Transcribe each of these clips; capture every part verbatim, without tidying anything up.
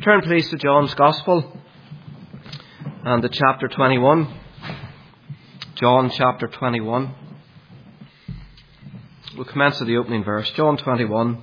Turn please to John's Gospel and to chapter twenty-one. John chapter twenty-one. We'll commence with the opening verse. John twenty-one.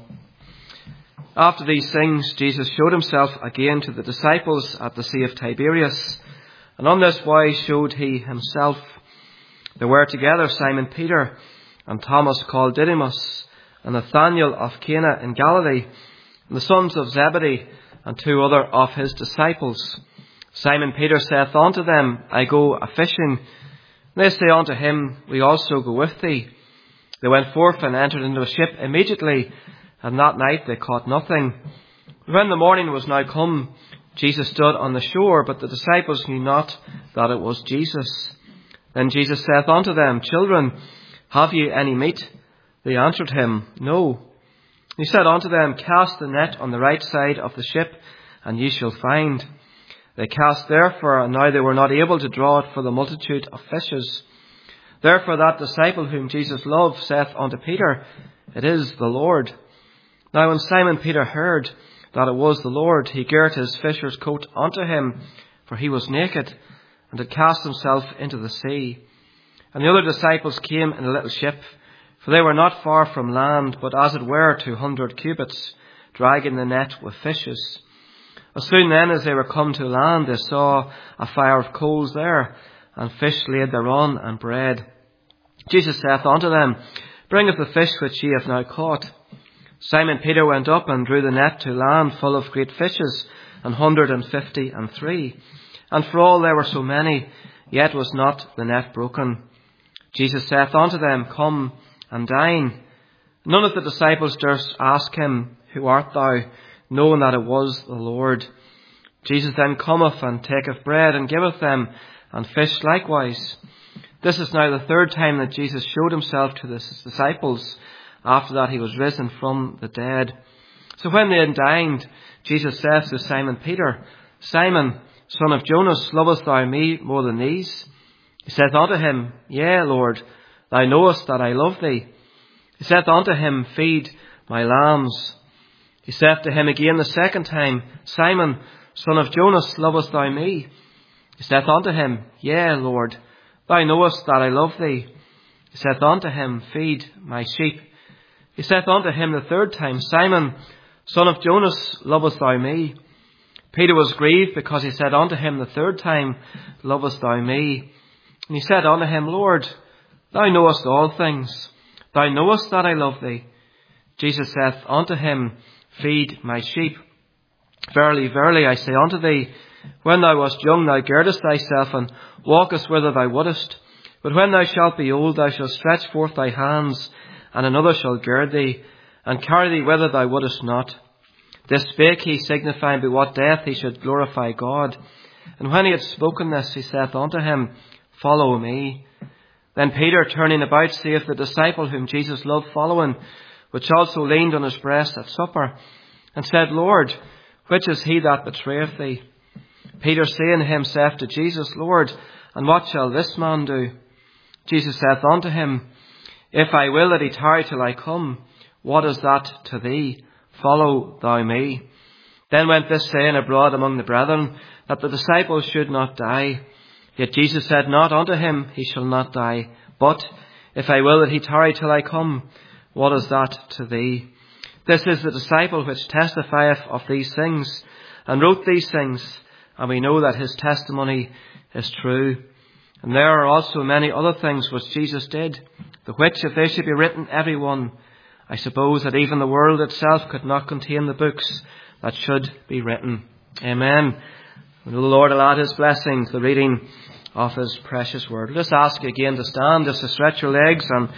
After these things, Jesus showed himself again to the disciples at the Sea of Tiberias, and on this wise showed he himself. There were together Simon Peter, and Thomas called Didymus, and Nathanael of Cana in Galilee, and the sons of Zebedee, and two other of his disciples. Simon Peter saith unto them, I go a-fishing. They say unto him, We also go with thee. They went forth and entered into a ship immediately, and that night they caught nothing. When the morning was now come, Jesus stood on the shore, but the disciples knew not that it was Jesus. Then Jesus saith unto them, Children, have ye any meat? They answered him, No. He said unto them, Cast the net on the right side of the ship, and ye shall find. They cast therefore, and now they were not able to draw it for the multitude of fishes. Therefore that disciple whom Jesus loved saith unto Peter, It is the Lord. Now when Simon Peter heard that it was the Lord, he girt his fisher's coat unto him, for he was naked, and had cast himself into the sea. And the other disciples came in a little ship, for they were not far from land, but as it were two hundred cubits, dragging the net with fishes. As soon then as they were come to land, they saw a fire of coals there, and fish laid thereon, and bread. Jesus saith unto them, Bring of the fish which ye have now caught. Simon Peter went up and drew the net to land full of great fishes, an hundred and fifty and three. And for all there were so many, yet was not the net broken. Jesus saith unto them, Come and dine. None of the disciples durst ask him, Who art thou? Knowing that it was the Lord. Jesus then cometh and taketh bread and giveth them, and fish likewise. This is now the third time that Jesus showed himself to his disciples, after that he was risen from the dead. So when they had dined, Jesus saith to Simon Peter, Simon, son of Jonas, lovest thou me more than these? He saith unto him, Yea, Lord, thou knowest that I love thee. He saith unto him, Feed my lambs. He saith to him again the second time, Simon, son of Jonas, lovest thou me? He saith unto him, Yea, Lord, thou knowest that I love thee. He saith unto him, Feed my sheep. He saith unto him the third time, Simon, son of Jonas, lovest thou me? Peter was grieved because he said unto him the third time, Lovest thou me? And he said unto him, Lord, thou knowest all things. Thou knowest that I love thee. Jesus saith unto him, Feed my sheep. Verily, verily, I say unto thee, when thou wast young, thou girdest thyself and walkest whither thou wouldest. But when thou shalt be old, thou shalt stretch forth thy hands, and another shall gird thee, and carry thee whither thou wouldest not. This spake he, signifying by what death he should glorify God. And when he had spoken this, he saith unto him, Follow me. Then Peter, turning about, seeth the disciple whom Jesus loved following, which also leaned on his breast at supper, and said, Lord, which is he that betrayeth thee? Peter saying to him, saith to Jesus, Lord, and what shall this man do? Jesus saith unto him, If I will that he tarry till I come, what is that to thee? Follow thou me. Then went this saying abroad among the brethren, that the disciples should not die. Yet Jesus said not unto him, He shall not die. But, if I will that he tarry till I come, what is that to thee? This is the disciple which testifieth of these things, and wrote these things, and we know that his testimony is true. And there are also many other things which Jesus did, the which, if they should be written every one, I suppose that even the world itself could not contain the books that should be written. Amen. And the Lord will add his blessings, the reading of his precious word. Let's ask you again to stand, just to stretch your legs, and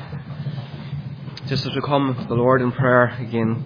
just as we come to the Lord in prayer again.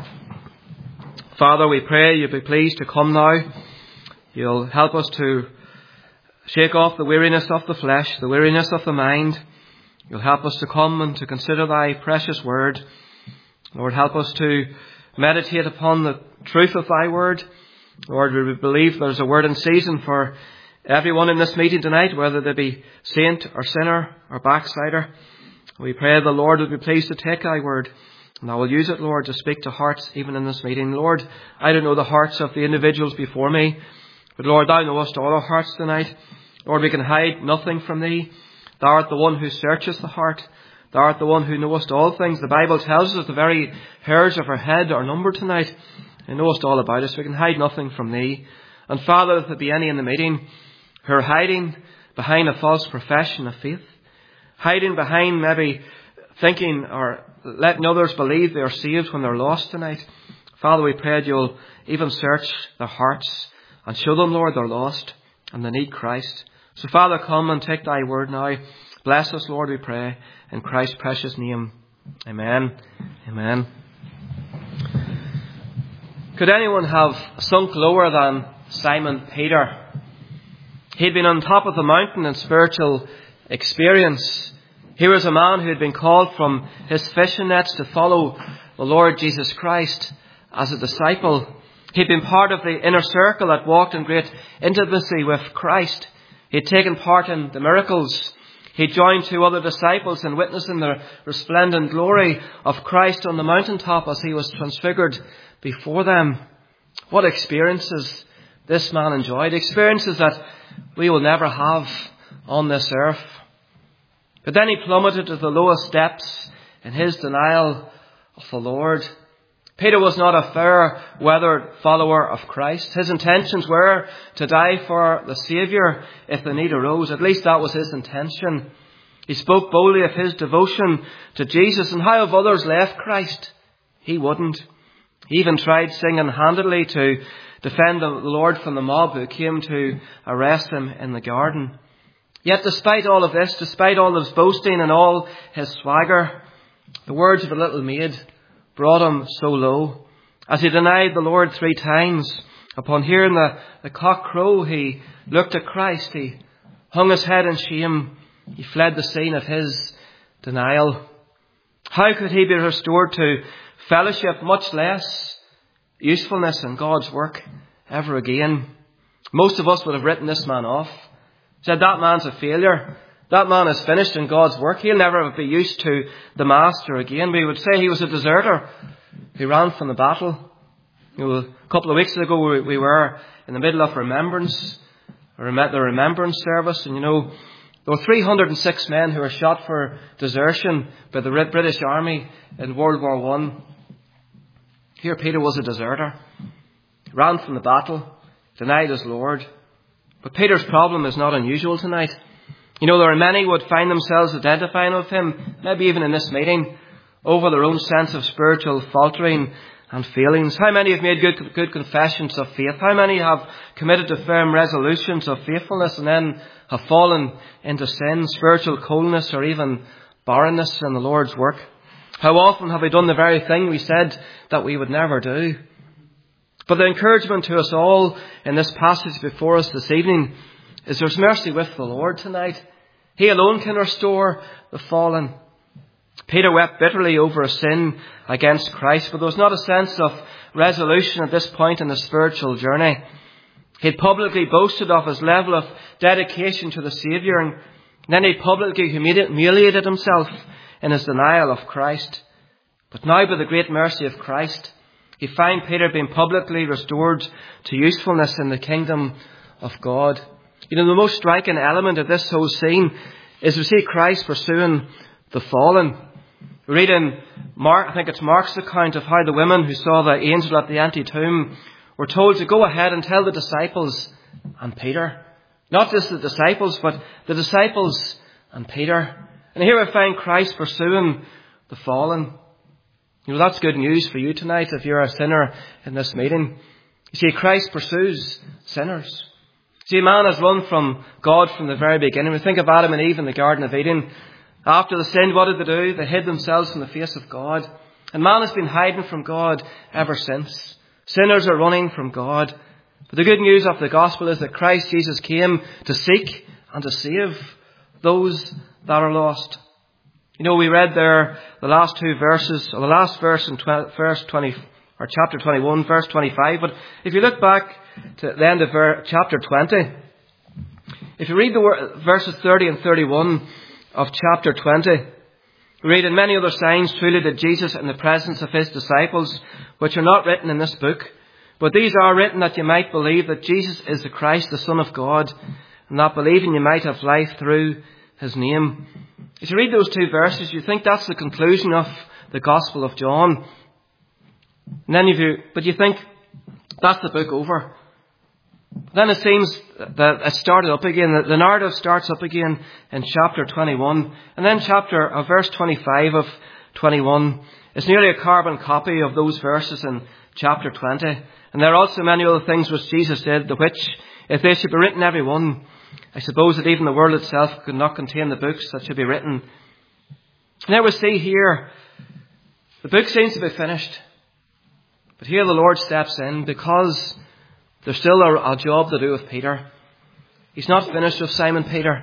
Father, we pray you'll be pleased to come now. You'll help us to shake off the weariness of the flesh, the weariness of the mind. You'll help us to come and to consider thy precious word. Lord, help us to meditate upon the truth of thy word. Lord, we believe there's a word in season for everyone in this meeting tonight, whether they be saint or sinner or backslider. We pray the Lord would be pleased to take thy word And I will use it, Lord, to speak to hearts even in this meeting. Lord, I don't know the hearts of the individuals before me, but Lord, Thou knowest all our hearts tonight. Lord, we can hide nothing from Thee. Thou art the one who searchest the heart. Thou art the one who knowest all things. The Bible tells us that the very hairs of our head are numbered tonight. And knowest all about us. We can hide nothing from Thee. And Father, if there be any in the meeting who are hiding behind a false profession of faith, hiding behind maybe thinking or letting others believe they are saved when they're lost tonight, Father, we pray that You'll even search their hearts and show them, Lord, they're lost and they need Christ. So Father, come and take Thy word now. Bless us, Lord, we pray, in Christ's precious name. Amen. Amen. Could anyone have sunk lower than Simon Peter? He'd been on top of the mountain in spiritual experience. He was a man who had been called from his fishing nets to follow the Lord Jesus Christ as a disciple. He'd been part of the inner circle that walked in great intimacy with Christ. He'd taken part in the miracles. He joined two other disciples in witnessing the resplendent glory of Christ on the mountaintop as He was transfigured before them. What experiences this man enjoyed. Experiences that we will never have on this earth. But then he plummeted to the lowest depths in his denial of the Lord. Peter was not a fair-weathered follower of Christ. His intentions were to die for the Saviour if the need arose. At least that was his intention. He spoke boldly of his devotion to Jesus and how if others left Christ, he wouldn't. He even tried single-handedly to defend the Lord from the mob who came to arrest him in the garden. Yet despite all of this, despite all his boasting and all his swagger, the words of the little maid brought him so low. As he denied the Lord three times, upon hearing the, the cock crow, he looked at Christ. He hung his head in shame. He fled the scene of his denial. How could he be restored to fellowship, much less usefulness in God's work ever again? Most of us would have written this man off. Said that man's a failure. That man is finished in God's work. He'll never be used to the master again. We would say he was a deserter who ran from the battle. You know, a couple of weeks ago we, we were in the middle of remembrance, the remembrance service, and you know, there were three hundred six men who were shot for desertion by the British Army in World War One. Here Peter was a deserter. He ran from the battle, denied his Lord. But Peter's problem is not unusual tonight. You know, there are many who would find themselves identifying with him, maybe even in this meeting, over their own sense of spiritual faltering and failings. How many have made good, good confessions of faith? How many have committed to firm resolutions of faithfulness and then have fallen into sin, spiritual coldness, or even barrenness in the Lord's work? How often have we done the very thing we said that we would never do? But the encouragement to us all in this passage before us this evening is there's mercy with the Lord tonight. He alone can restore the fallen. Peter wept bitterly over a sin against Christ, but there was not a sense of resolution at this point in the spiritual journey. He had publicly boasted of his level of dedication to the Saviour, and then he publicly humiliated himself in his denial of Christ. But now, by the great mercy of Christ, he found Peter being publicly restored to usefulness in the kingdom of God. You know, the most striking element of this whole scene is we see Christ pursuing the fallen. We read in Mark, I think it's Mark's account of how the women who saw the angel at the empty tomb were told to go ahead and tell the disciples and Peter. Not just the disciples, but the disciples and Peter. And here we find Christ pursuing the fallen. You know, that's good news for you tonight if you're a sinner in this meeting. You see, Christ pursues sinners. See, man has run from God from the very beginning. We think of Adam and Eve in the Garden of Eden. After the sin, what did they do? They hid themselves from the face of God. And man has been hiding from God ever since. Sinners are running from God. But the good news of the gospel is that Christ Jesus came to seek and to save those that are lost. You know, we read there the last two verses, or the last verse in tw- verse twenty, or chapter twenty-one, verse twenty-five. But if you look back to the end of ver- chapter twenty, if you read the wor- verses thirty and thirty-one of chapter twenty, We read, and many other signs truly did Jesus in the presence of his disciples, which are not written in this book. But these are written that you might believe that Jesus is the Christ, the Son of God, and that believing you might have life through his name. As you read those two verses, you think that's the conclusion of the Gospel of John. And then you, but you think that's the book over. Then it seems that it started up again. The narrative starts up again in chapter twenty-one. And then chapter, uh, verse twenty-five of twenty-one is nearly a carbon copy of those verses in chapter twenty. And there are also many other things which Jesus did, the which, if they should be written every one, I suppose that even the world itself could not contain the books that should be written. Now we see here, the book seems to be finished. But here the Lord steps in because there's still a, a job to do with Peter. He's not finished with Simon Peter.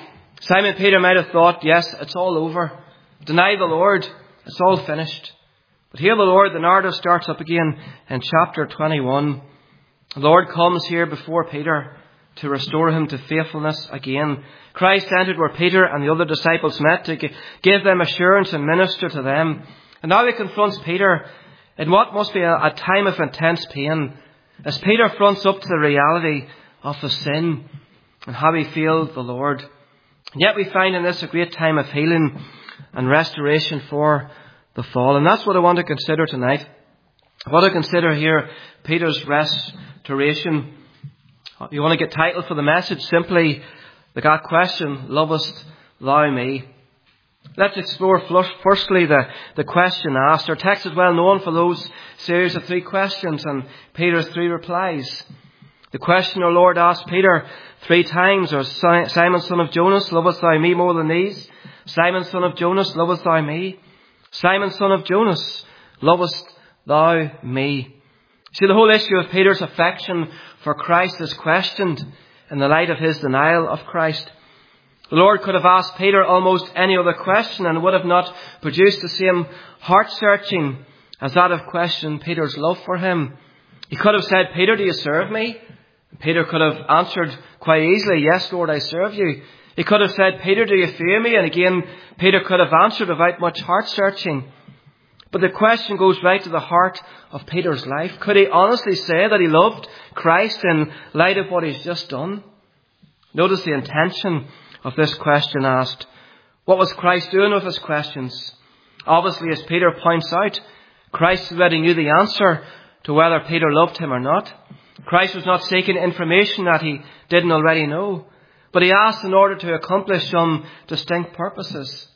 Simon Peter might have thought, yes, it's all over. Deny the Lord, it's all finished. But here the Lord, the narrative starts up again in chapter twenty-one. The Lord comes here before Peter to restore him to faithfulness again. Christ entered where Peter and the other disciples met to give them assurance and minister to them. And now he confronts Peter in what must be a, a time of intense pain, as Peter fronts up to the reality of the sin and how he failed the Lord. And yet we find in this a great time of healing and restoration for the fallen. And that's what I want to consider tonight. I want to consider here Peter's restoration. You want to get title for the message, simply the God question, lovest thou me? Let's explore firstly the, the question asked. Our text is well known for those series of three questions and Peter's three replies. The question our Lord asked Peter three times, or Simon, son of Jonas, lovest thou me more than these? Simon, son of Jonas, lovest thou me? Simon, son of Jonas, lovest thou me? See, the whole issue of Peter's affection for Christ is questioned in the light of his denial of Christ. The Lord could have asked Peter almost any other question and would have not produced the same heart-searching as that of question Peter's love for him. He could have said, Peter, do you serve me? Peter could have answered quite easily, yes, Lord, I serve you. He could have said, Peter, do you fear me? And again, Peter could have answered without much heart-searching. But the question goes right to the heart of Peter's life. Could he honestly say that he loved Christ in light of what he's just done? Notice the intention of this question asked. What was Christ doing with his questions? Obviously, as Peter points out, Christ already knew the answer to whether Peter loved him or not. Christ was not seeking information that he didn't already know, but he asked in order to accomplish some distinct purposes.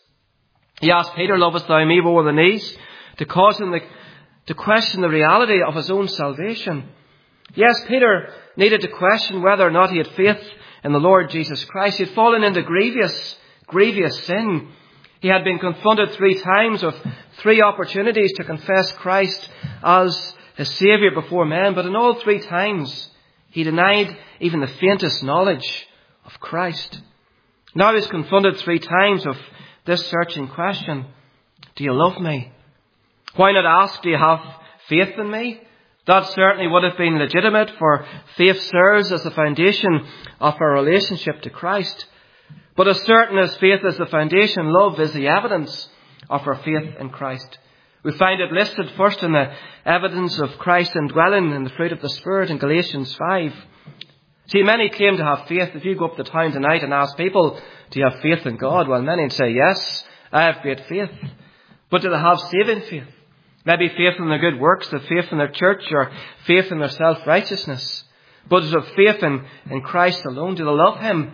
He asked Peter, lovest thou me more than these? To cause him to, to question the reality of his own salvation. Yes, Peter needed to question whether or not he had faith in the Lord Jesus Christ. He had fallen into grievous, grievous sin. He had been confronted three times with three opportunities to confess Christ as his Saviour before men. But in all three times, he denied even the faintest knowledge of Christ. Now he's confronted three times with this searching question. Do you love me? Why not ask, do you have faith in me? That certainly would have been legitimate, for faith serves as the foundation of our relationship to Christ. But as certain as faith is the foundation, love is the evidence of our faith in Christ. We find it listed first in the evidence of Christ indwelling in the fruit of the Spirit in Galatians five. See, many claim to have faith. If you go up to town tonight and ask people, do you have faith in God? Well, many would say, yes, I have great faith. But do they have saving faith? Maybe faith in their good works, the faith in their church, or faith in their self-righteousness. But is it faith in, in Christ alone? Do they love him?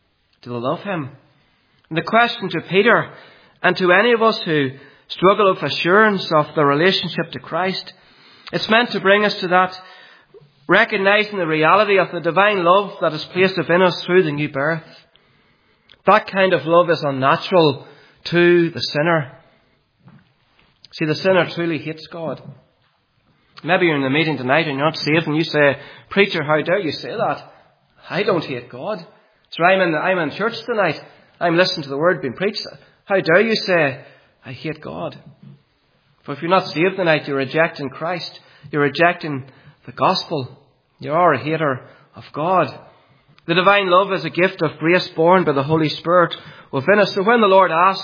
Do they love him? And the question to Peter and to any of us who struggle with assurance of the relationship to Christ, it's meant to bring us to that, recognizing the reality of the divine love that is placed within us through the new birth. That kind of love is unnatural to the sinner. See, the sinner truly hates God. Maybe you're in the meeting tonight and you're not saved and you say, preacher, how dare you say that? I don't hate God. So I'm in, I'm in church tonight. I'm listening to the word being preached. How dare you say, I hate God? For if you're not saved tonight, you're rejecting Christ. You're rejecting the gospel. You are a hater of God. The divine love is a gift of grace born by the Holy Spirit within us. So when the Lord asks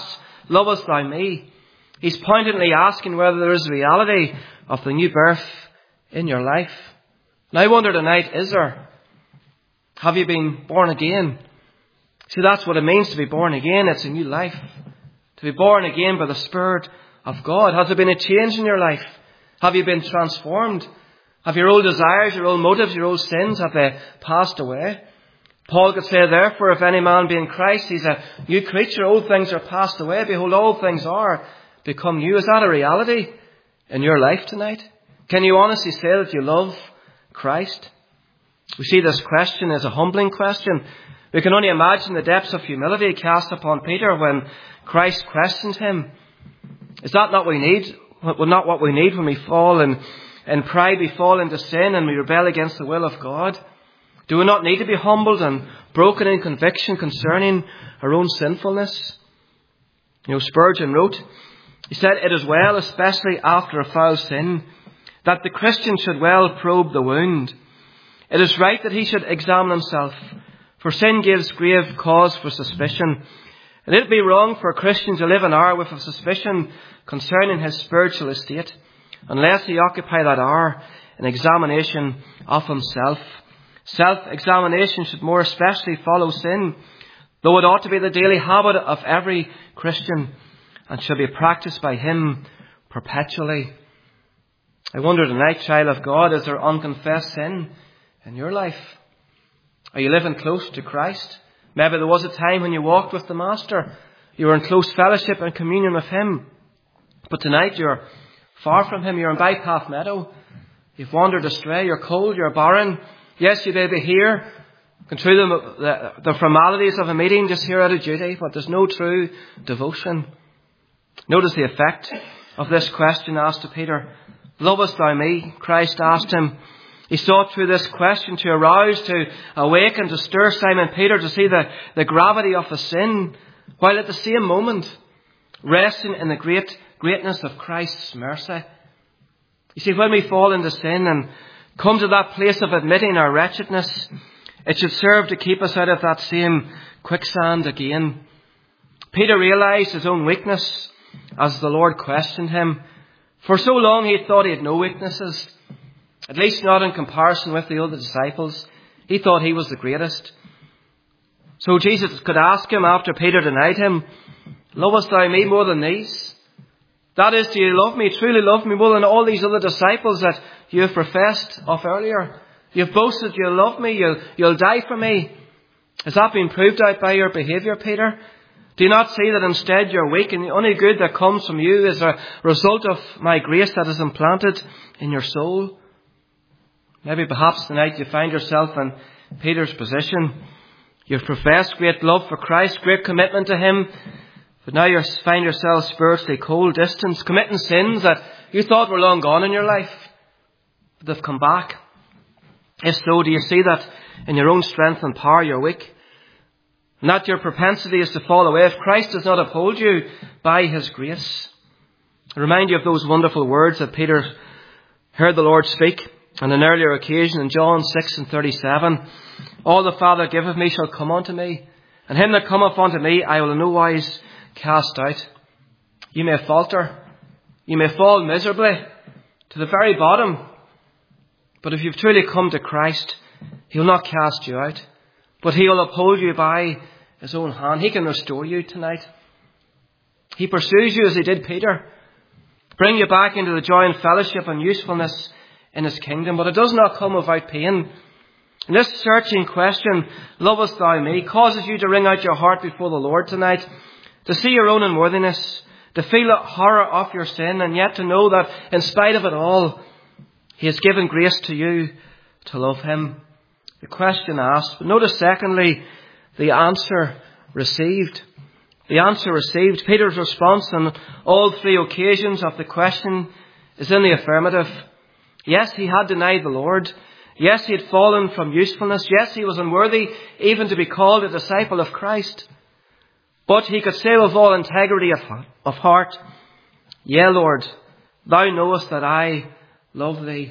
lovest thou me? He's pointedly asking whether there is reality of the new birth in your life. And I wonder tonight, is there? Have you been born again? See, that's what it means to be born again. It's a new life. To be born again by the Spirit of God. Has there been a change in your life? Have you been transformed? Have your old desires, your old motives, your old sins, have they passed away? Paul could say, therefore, if any man be in Christ, he's a new creature. Old things are passed away. Behold, all things are become new. Is that a reality in your life tonight? Can you honestly say that you love Christ? We see this question as a humbling question. We can only imagine the depths of humility cast upon Peter when Christ questioned him. Is that not what we need? Well, not what we need when we fall in, in pride, we fall into sin and we rebel against the will of God? Do we not need to be humbled and broken in conviction concerning our own sinfulness? You know, Spurgeon wrote, he said, it is well, especially after a foul sin, that the Christian should well probe the wound. It is right that he should examine himself, for sin gives grave cause for suspicion. And it would be wrong for a Christian to live an hour with a suspicion concerning his spiritual estate, unless he occupy that hour in examination of himself. Self-examination should more especially follow sin, though it ought to be the daily habit of every Christian and should be practiced by him perpetually. I wonder tonight, child of God, is there unconfessed sin in your life? Are you living close to Christ? Maybe there was a time when you walked with the Master. You were in close fellowship and communion with him. But tonight you're far from him. You're in Bypath Meadow. You've wandered astray. You're cold. You're barren. Yes, you may be here, going through the, the, the formalities of a meeting just here out of duty, but there's no true devotion. Notice the effect of this question asked to Peter. Lovest thou me? Christ asked him. He sought through this question to arouse, to awaken, to stir Simon Peter to see the, the gravity of the sin, while at the same moment resting in the great greatness of Christ's mercy. You see, when we fall into sin and come to that place of admitting our wretchedness, it should serve to keep us out of that same quicksand again. Peter realized his own weakness as the Lord questioned him. For so long he thought he had no weaknesses, at least not in comparison with the other disciples. He thought he was the greatest. So Jesus could ask him after Peter denied him, lovest thou me more than these? That is, do you love me, truly love me more than all these other disciples that you have professed of earlier? You've boasted you'll love me, you'll, you'll die for me. Has that been proved out by your behaviour, Peter? Do you not see that instead you're weak and the only good that comes from you is a result of my grace that is implanted in your soul? Maybe perhaps tonight you find yourself in Peter's position. You've professed great love for Christ, great commitment to him, but now you find yourself spiritually cold, distant, committing sins that you thought were long gone in your life, but they've come back. If so, do you see that in your own strength and power you're weak? And that your propensity is to fall away if Christ does not uphold you by his grace? I remind you of those wonderful words that Peter heard the Lord speak on an earlier occasion in John six and thirty-seven. All the Father giveth me shall come unto me, and him that cometh unto me I will in no wise cast out. You may falter, you may fall miserably to the very bottom, but if you've truly come to Christ, he'll not cast you out, but he will uphold you by his own hand. He can restore you tonight. He pursues you as he did Peter, bring you back into the joy and fellowship and usefulness in his kingdom, but it does not come without pain. And this searching question, lovest thou me, causes you to wring out your heart before the Lord tonight, to see your own unworthiness, to feel the horror of your sin, and yet to know that in spite of it all, he has given grace to you to love him. The question asked, but notice secondly, the answer received. The answer received. Peter's response on all three occasions of the question is in the affirmative. Yes, he had denied the Lord. Yes, he had fallen from usefulness. Yes, he was unworthy even to be called a disciple of Christ. But he could say with all integrity of, of heart, Yea, Lord, thou knowest that I love thee.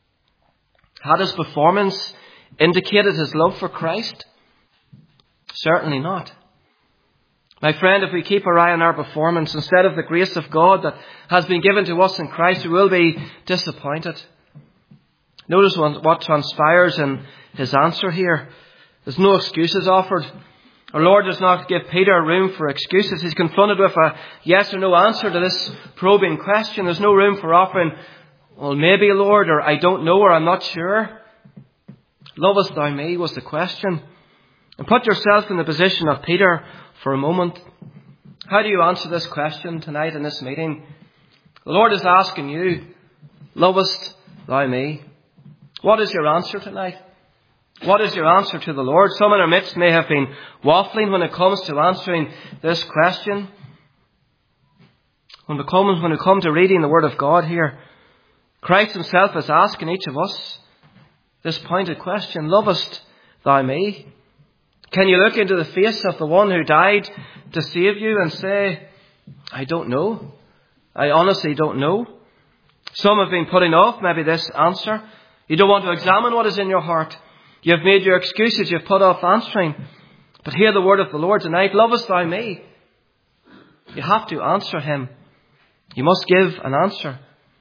Had his performance indicated his love for Christ? Certainly not. My friend, if we keep our eye on our performance instead of the grace of God that has been given to us in Christ, we will be disappointed. Notice what transpires in his answer here. There's no excuses offered. Our Lord does not give Peter room for excuses. He's confronted with a yes or no answer to this probing question. There's no room for offering, well, maybe, Lord, or I don't know, or I'm not sure. Lovest thou me was the question. And put yourself in the position of Peter for a moment. How do you answer this question tonight in this meeting? The Lord is asking you, lovest thou me? What is your answer tonight? What is your answer to the Lord? Some in our midst may have been waffling when it comes to answering this question. When it comes, when it comes to reading the Word of God here, Christ himself is asking each of us this pointed question, lovest thou me? Can you look into the face of the one who died to save you and say, I don't know. I honestly don't know. Some have been putting off maybe this answer. You don't want to examine what is in your heart. You've made your excuses. You've put off answering. But hear the word of the Lord tonight. Lovest thou me? You have to answer him. You must give an answer.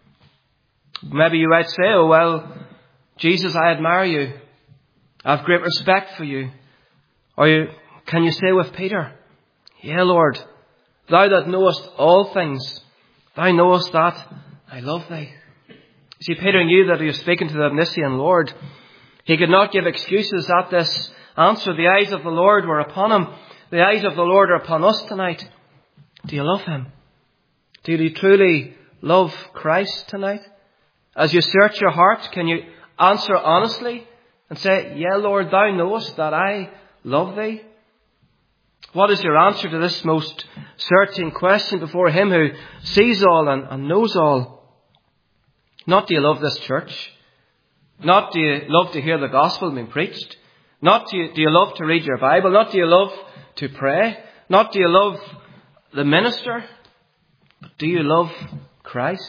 Maybe you might say, oh, well, Jesus, I admire you. I have great respect for you. Or you, can you say with Peter, yea, Lord, thou that knowest all things, thou knowest that I love thee. See, Peter knew that he was speaking to the omniscient Lord. He could not give excuses at this answer. The eyes of the Lord were upon him. The eyes of the Lord are upon us tonight. Do you love him? Do you truly love Christ tonight? As you search your heart, can you answer honestly and say, yea, Lord, thou knowest that I love thee? What is your answer to this most searching question before him who sees all and, and knows all? Not do you love this church? Not do you love to hear the gospel being preached? Not do you, do you love to read your Bible? Not do you love to pray? Not do you love the minister? But do you love Christ?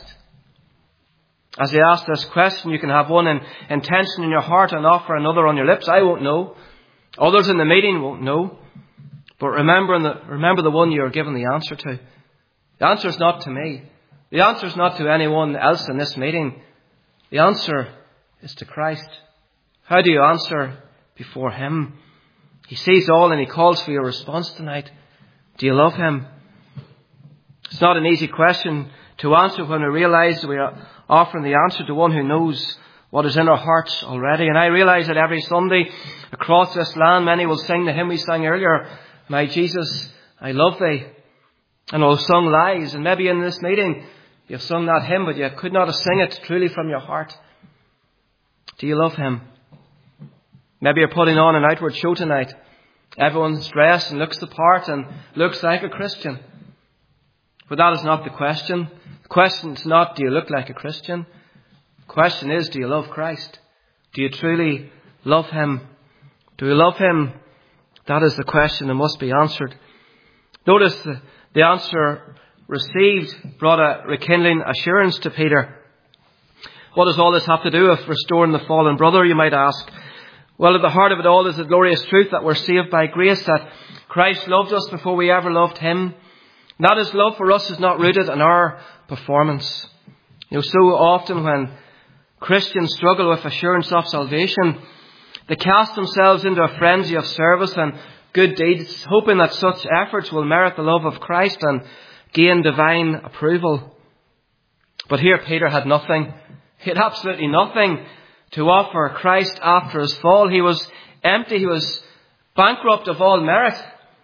As you ask this question, you can have one in, intention in your heart and offer another on your lips. I won't know. Others in the meeting won't know. But remember the, remember the one you are given the answer to. The answer is not to me. The answer is not to anyone else in this meeting. The answer is to Christ. How do you answer before him? He sees all and he calls for your response tonight. Do you love him? It's not an easy question to answer when we realize we are offering the answer to one who knows what is in our hearts already. And I realize that every Sunday across this land, many will sing the hymn we sang earlier, My Jesus, I love thee. And all sung lies. And maybe in this meeting, you've sung that hymn, but you could not have sung it truly from your heart. Do you love him? Maybe you're putting on an outward show tonight. Everyone's dressed and looks the part and looks like a Christian. But that is not the question. The question is not, do you look like a Christian? The question is, do you love Christ? Do you truly love him? Do you love him? That is the question that must be answered. Notice the, the answer received brought a rekindling assurance to Peter. What does all this have to do with restoring the fallen brother, you might ask? Well, at the heart of it all is the glorious truth that we're saved by grace, that Christ loved us before we ever loved him. And that his love for us is not rooted in our performance. You know, so often when Christians struggle with assurance of salvation, they cast themselves into a frenzy of service and good deeds, hoping that such efforts will merit the love of Christ and gain divine approval. But here Peter had nothing. He had absolutely nothing to offer Christ after his fall. He was empty. He was bankrupt of all merit.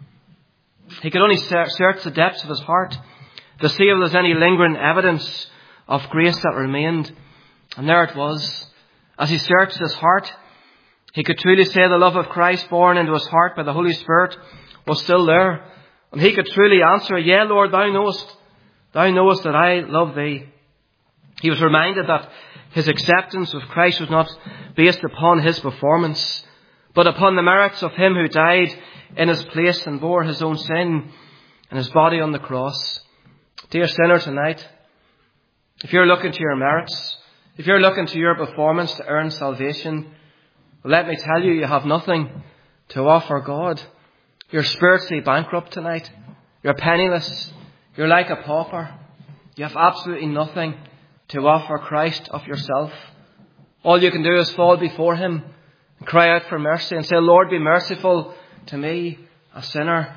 He could only search the depths of his heart to see if there was any lingering evidence of grace that remained. And there it was. As he searched his heart, he could truly say the love of Christ born into his heart by the Holy Spirit was still there. And he could truly answer, yea, Lord, thou knowest, thou knowest that I love thee. He was reminded that his acceptance of Christ was not based upon his performance, but upon the merits of him who died in his place and bore his own sin and his body on the cross. Dear sinner, tonight, if you're looking to your merits, if you're looking to your performance to earn salvation, well, let me tell you, you have nothing to offer God. You're spiritually bankrupt tonight. You're penniless. You're like a pauper. You have absolutely nothing to offer Christ of yourself. All you can do is fall before him and cry out for mercy and say, Lord, be merciful to me, a sinner.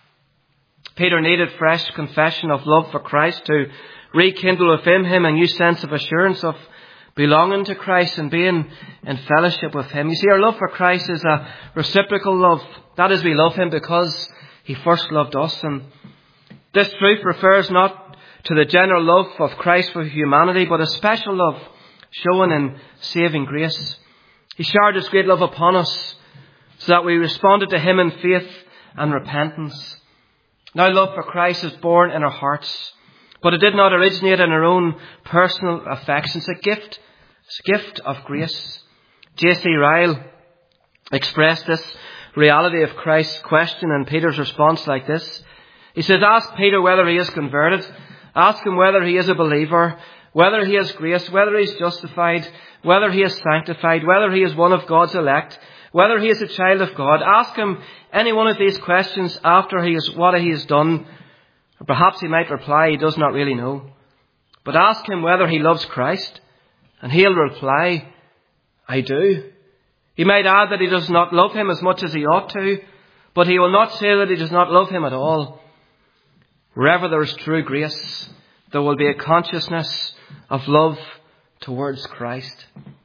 Peter needed fresh confession of love for Christ to rekindle within him a new sense of assurance of belonging to Christ and being in fellowship with him. You see, our love for Christ is a reciprocal love. That is, we love him because he first loved us. And this truth refers not to the general love of Christ for humanity, but a special love shown in saving grace. He showered his great love upon us so that we responded to him in faith and repentance. Now, love for Christ is born in our hearts, but it did not originate in our own personal affections. It's a gift. It's a gift of grace. J C Ryle expressed this reality of Christ's question in Peter's response like this. He says, ask Peter whether he is converted. Ask him whether he is a believer, whether he has grace, whether he is justified, whether he is sanctified, whether he is one of God's elect, whether he is a child of God. Ask him any one of these questions after he is what he has done. Or perhaps he might reply he does not really know. But ask him whether he loves Christ, and he'll reply, I do. He might add that he does not love him as much as he ought to, but he will not say that he does not love him at all. Wherever there is true grace, there will be a consciousness of love towards Christ.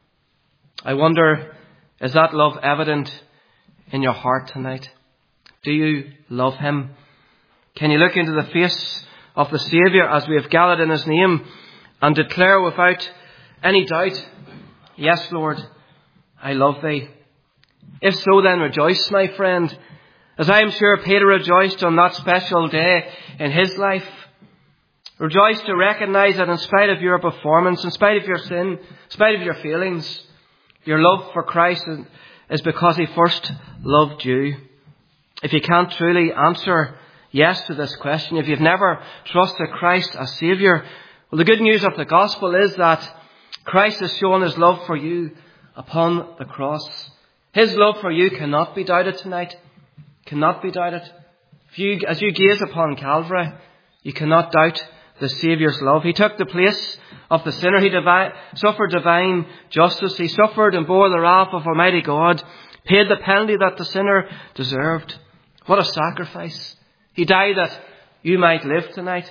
I wonder, is that love evident in your heart tonight? Do you love him? Can you look into the face of the Saviour as we have gathered in his name and declare without any doubt, yes, Lord, I love thee? If so, then rejoice, my friend, as I am sure Peter rejoiced on that special day in his life. Rejoice to recognize that in spite of your performance, in spite of your sin, in spite of your feelings, your love for Christ is because he first loved you. If you can't truly answer yes to this question, if you've never trusted Christ as Saviour, well, the good news of the gospel is that Christ has shown his love for you upon the cross. His love for you cannot be doubted tonight. Cannot be doubted. If you, as you gaze upon Calvary, you cannot doubt the Saviour's love. He took the place of the sinner. He divi- suffered divine justice. He suffered and bore the wrath of Almighty God, paid the penalty that the sinner deserved. What a sacrifice. He died that you might live tonight.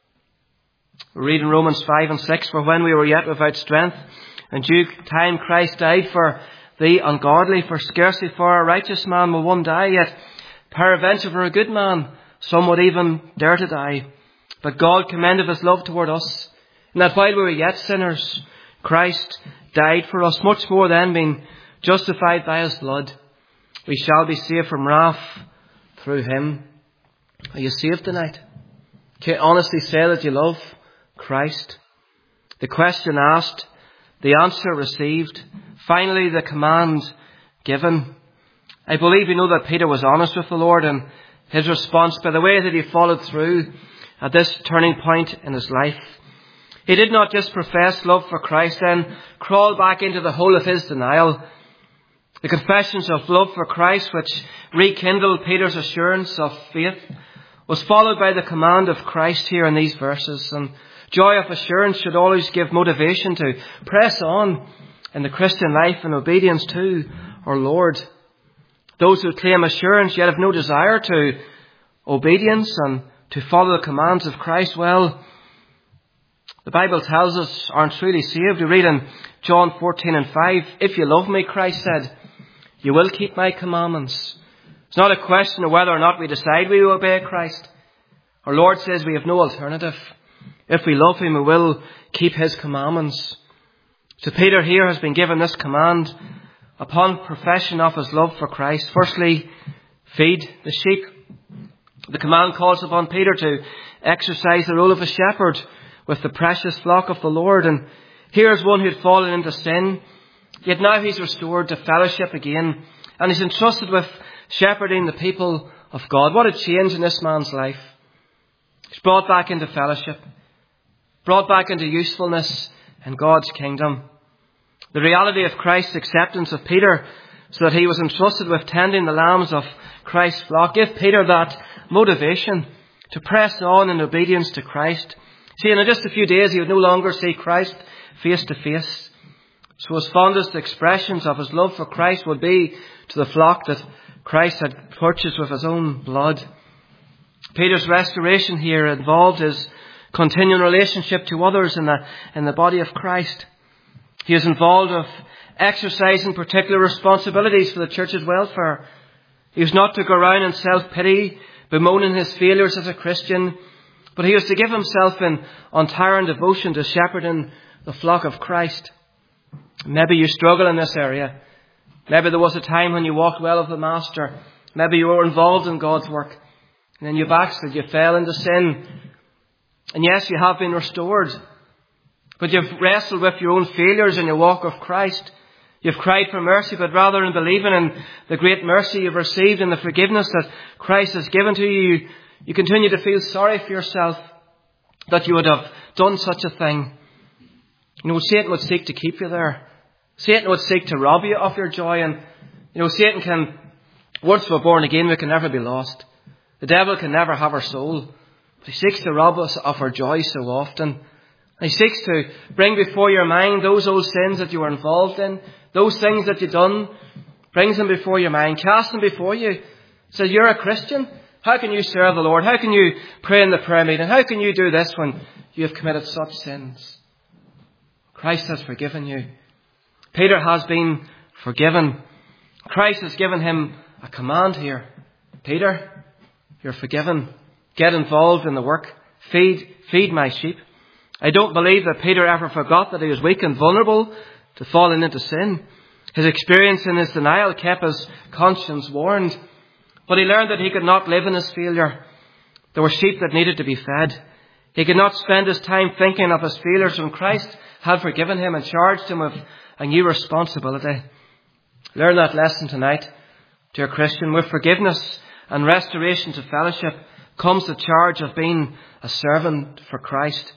We read in Romans five and six, for when we were yet without strength, in due time Christ died for the ungodly, for scarcely for a righteous man will one die, yet peradventure for a good man some would even dare to die. But God commendeth his love toward us, and that while we were yet sinners, Christ died for us. Much more then, being justified by his blood, we shall be saved from wrath through him. Are you saved tonight? Can you honestly say that you love Christ? The question asked, the answer received, finally the command given. I believe you know that Peter was honest with the Lord in his response by the way that he followed through at this turning point in his life. He did not just profess love for Christ, then crawl back into the hole of his denial. The confessions of love for Christ, which rekindled Peter's assurance of faith, was followed by the command of Christ here in these verses. And joy of assurance should always give motivation to press on in the Christian life in obedience to our Lord. Those who claim assurance yet have no desire to obedience and to follow the commands of Christ, well, the Bible tells us aren't truly saved. We read in John fourteen and five, if you love me, Christ said, you will keep my commandments. It's not a question of whether or not we decide we will obey Christ. Our Lord says we have no alternative. If we love him, we will keep his commandments. So Peter here has been given this command upon profession of his love for Christ. Firstly, feed the sheep. The command calls upon Peter to exercise the role of a shepherd with the precious flock of the Lord. And here is one who had fallen into sin, yet now he's restored to fellowship again, and he's entrusted with shepherding the people of God. What a change in this man's life. He's brought back into fellowship, brought back into usefulness in God's kingdom. The reality of Christ's acceptance of Peter, so that he was entrusted with tending the lambs of Christ's flock, gave Peter that motivation to press on in obedience to Christ. See, in just a few days he would no longer see Christ face to face. So his fondest expressions of his love for Christ would be to the flock that Christ had purchased with his own blood. Peter's restoration here involved his continuing relationship to others in the, in the body of Christ. He is involved with exercising particular responsibilities for the church's welfare. He was not to go around in self-pity, bemoaning his failures as a Christian, but he was to give himself in untiring devotion to shepherding the flock of Christ. Maybe you struggle in this area. Maybe there was a time when you walked well with the Master. Maybe you were involved in God's work. And then you backslid, you fell into sin. And yes, you have been restored. But you've wrestled with your own failures in your walk with Christ. You've cried for mercy, but rather than believing in the great mercy you've received and the forgiveness that Christ has given to you, you continue to feel sorry for yourself that you would have done such a thing. You know, Satan would seek to keep you there. Satan would seek to rob you of your joy. And, you know, Satan can, once we're born again, we can never be lost. The devil can never have our soul. But he seeks to rob us of our joy so often. He seeks to bring before your mind those old sins that you were involved in, those things that you've done, brings them before your mind, casts them before you. Says, you're a Christian. How can you serve the Lord? How can you pray in the prayer meeting? How can you do this when you have committed such sins? Christ has forgiven you. Peter has been forgiven. Christ has given him a command here. Peter, you're forgiven. Get involved in the work. Feed, feed my sheep. I don't believe that Peter ever forgot that he was weak and vulnerable to falling into sin. His experience in his denial kept his conscience warned. But he learned that he could not live in his failure. There were sheep that needed to be fed. He could not spend his time thinking of his failures when Christ had forgiven him and charged him with a new responsibility. Learn that lesson tonight, dear Christian. With forgiveness and restoration to fellowship comes the charge of being a servant for Christ.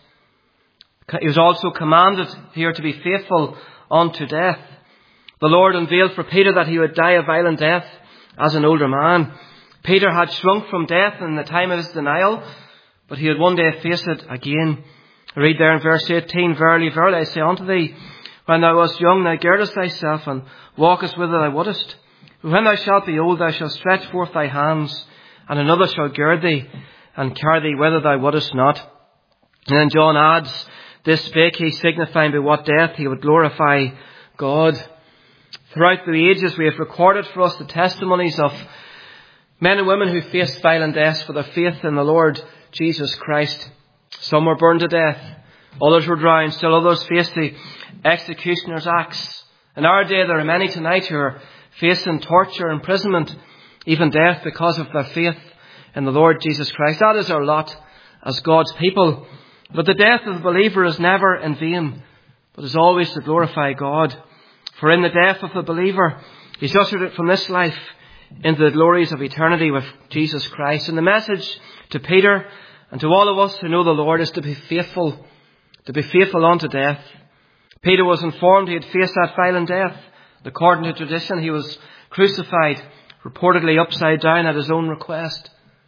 He was also commanded here to be faithful unto death. The Lord unveiled for Peter that he would die a violent death as an older man. Peter had shrunk from death in the time of his denial, but he would one day face it again. I read there in verse eighteen, Verily, verily, I say unto thee, when thou wast young, thou girdest thyself, and walkest whither thou wouldest. But when thou shalt be old, thou shalt stretch forth thy hands, and another shall gird thee, and carry thee whither thou wouldest not. And then John adds, This spake he, signifying by what death he would glorify God. Throughout the ages we have recorded for us the testimonies of men and women who faced violent deaths for their faith in the Lord Jesus Christ. Some were burned to death. Others were drowned. Still others faced the executioner's axe. In our day there are many tonight who are facing torture, imprisonment, even death because of their faith in the Lord Jesus Christ. That is our lot as God's people. But the death of the believer is never in vain, but is always to glorify God. For in the death of the believer, he's ushered it from this life into the glories of eternity with Jesus Christ. And the message to Peter and to all of us who know the Lord is to be faithful, to be faithful unto death. Peter was informed he had faced that violent death. According to tradition, he was crucified, reportedly upside down at his own request.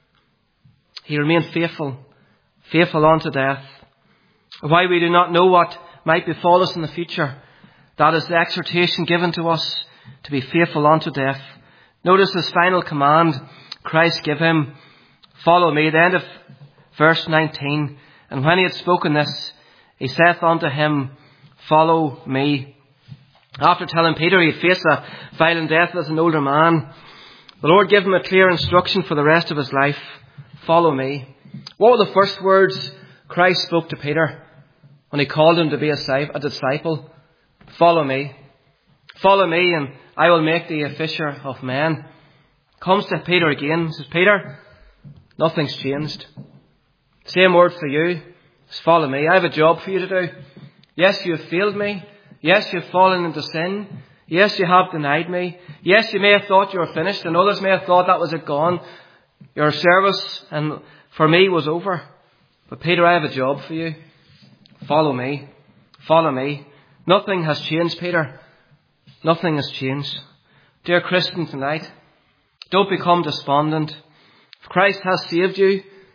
He remained faithful, faithful unto death. Why we do not know what might befall us in the future, that is the exhortation given to us to be faithful unto death. Notice this final command Christ gave him, follow me. The end of verse nineteen. And when he had spoken this, he saith unto him, follow me. After telling Peter he'd face a violent death as an older man, the Lord gave him a clear instruction for the rest of his life. Follow me. What were the first words Christ spoke to Peter when he called him to be a disciple? Follow me. Follow me and I will make thee a fisher of men. Comes to Peter again. Says, Peter, nothing's changed. Same word for you. Just follow me. I have a job for you to do. Yes, you have failed me. Yes, you have fallen into sin. Yes, you have denied me. Yes, you may have thought you were finished, and others may have thought that was it gone. Your service and for me was over. But Peter, I have a job for you. Follow me. Follow me. Nothing has changed, Peter. Nothing has changed. Dear Christian, tonight, don't become despondent. If Christ has saved you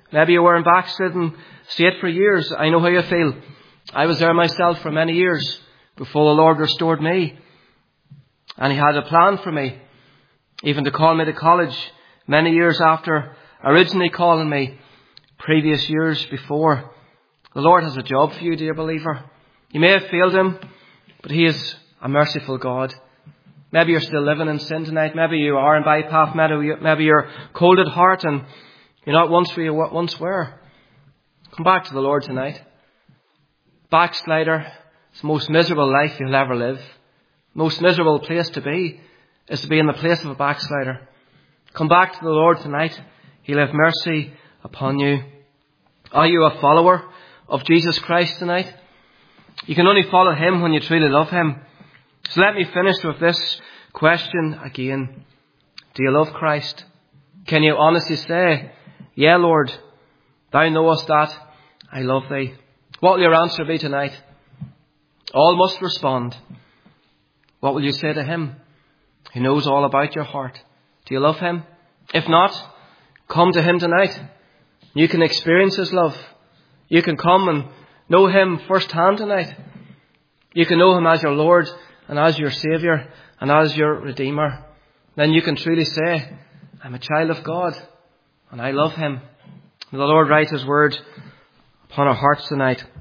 Maybe you were in backslidden state for years. I know how you feel. I was there myself for many years before the Lord restored me. And He had a plan for me, even to call me to college many years after originally calling me previous years before. The Lord has a job for you, dear believer. You may have failed Him, but He is a merciful God. Maybe you're still living in sin tonight. Maybe you are in bypath. Maybe you're cold at heart and you're not once where you once were. Come back to the Lord tonight. Backslider, it's the most miserable life you'll ever live. Most miserable place to be is to be in the place of a backslider. Come back to the Lord tonight. He'll have mercy upon you. Are you a follower of Jesus Christ tonight? You can only follow Him when you truly love Him. So let me finish with this question again. Do you love Christ? Can you honestly say, yeah, Lord, Thou knowest that I love Thee? What will your answer be tonight? All must respond. What will you say to Him? He knows all about your heart. Do you love Him? If not, come to Him tonight. You can experience His love. You can come and know Him firsthand tonight. You can know Him as your Lord and as your Saviour and as your Redeemer. Then you can truly say, I'm a child of God and I love Him. May the Lord write His word upon our hearts tonight.